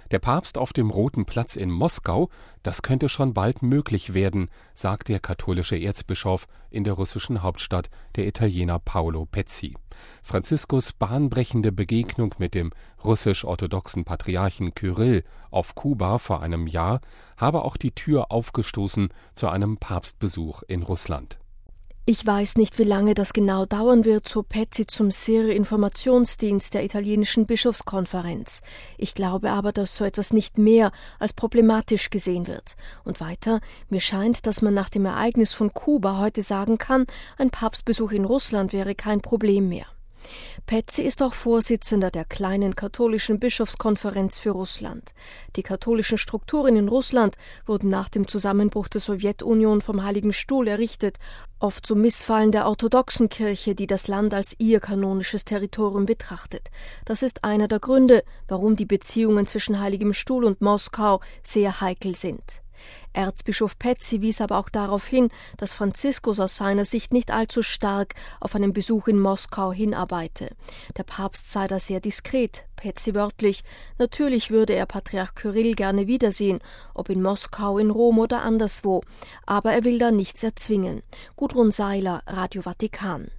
Der Papst auf dem Roten Platz in Moskau, das könnte schon bald möglich werden, sagt der katholische Erzbischof in der russischen Hauptstadt, der Italiener Paolo Pezzi. Franziskus bahnbrechende Begegnung mit dem russisch-orthodoxen Patriarchen Kyrill auf Kuba vor einem Jahr habe auch die Tür aufgestoßen zu einem Papstbesuch in Russland. Ich weiß nicht, wie lange das genau dauern wird, so Pezzi zum SIR-Informationsdienst der italienischen Bischofskonferenz. Ich glaube aber, dass so etwas nicht mehr als problematisch gesehen wird. Und weiter, mir scheint, dass man nach dem Ereignis von Kuba heute sagen kann, ein Papstbesuch in Russland wäre kein Problem mehr. Pezzi ist auch Vorsitzender der kleinen katholischen Bischofskonferenz für Russland. Die katholischen Strukturen in Russland wurden nach dem Zusammenbruch der Sowjetunion vom Heiligen Stuhl errichtet, oft zum Missfallen der orthodoxen Kirche, die das Land als ihr kanonisches Territorium betrachtet. Das ist einer der Gründe, warum die Beziehungen zwischen Heiligem Stuhl und Moskau sehr heikel sind. Erzbischof Pezzi wies aber auch darauf hin, dass Franziskus aus seiner Sicht nicht allzu stark auf einen Besuch in Moskau hinarbeite. Der Papst sei da sehr diskret, Pezzi wörtlich. Natürlich würde er Patriarch Kyrill gerne wiedersehen, ob in Moskau, in Rom oder anderswo. Aber er will da nichts erzwingen. Gudrun Seiler, Radio Vatikan.